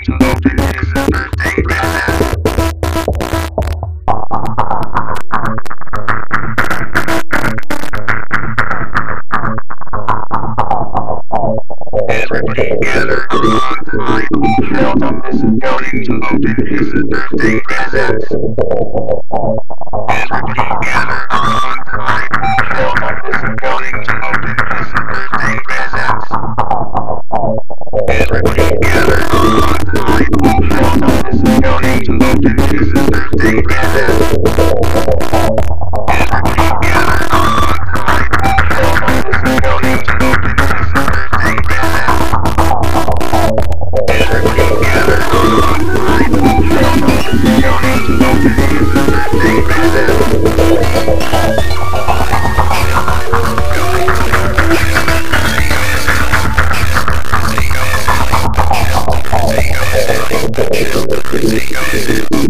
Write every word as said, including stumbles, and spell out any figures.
to open his birthday present. Everybody gather around the table. Sheldon is going to open his birthday present. Everybody gather around the table. Sheldon is going to open his birthday present. Everybody gather around the table. Sheldon is going to open his birthday present. Everybody gather around the table. Sheldon is going to open his birthday present. Everybody gather around the table. Sheldon is going to open his birthday present. Thank you.